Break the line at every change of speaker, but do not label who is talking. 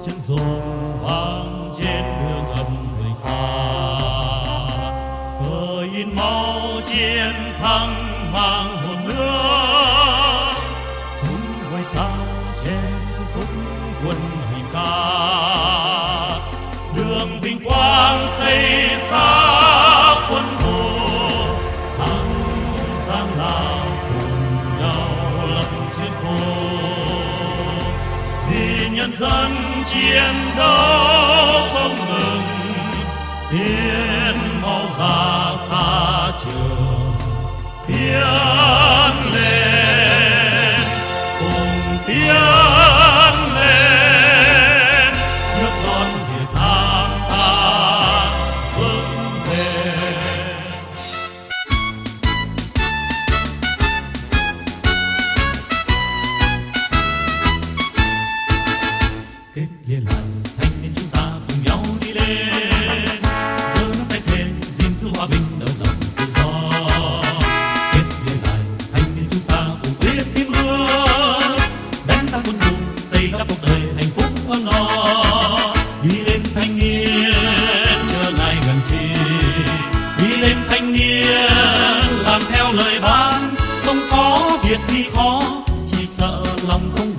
chân rộn vang trên đường ấm người xa, cờ in máu chiến thắng mang hồn nước, súng quay xa trên khúc quân hành ca, đường vinh quang xây xa quân thù, thắng sang nào cùng nhau lập chiến khu, vì nhân dân chiến đấu không ngừng, tiến mau ra xa trường tiến lên, cùng tiến lên, nước non Việt Nam ta vững bền. Kết nghĩa lại thanh niên chúng ta cùng nhau đi lên, giơ nắm tay thề gìn giữ hòa bình độc lập tự do. Kết nghĩa lại thanh niên chúng ta cùng quyết tiếng mưa, đánh ta quân thù xây đắp cuộc đời hạnh phúc ấm no. Đi lên thanh niên chờ ngày gần chi, đi lên thanh niên làm theo lời ban, không có việc gì khó, chỉ sợ lòng không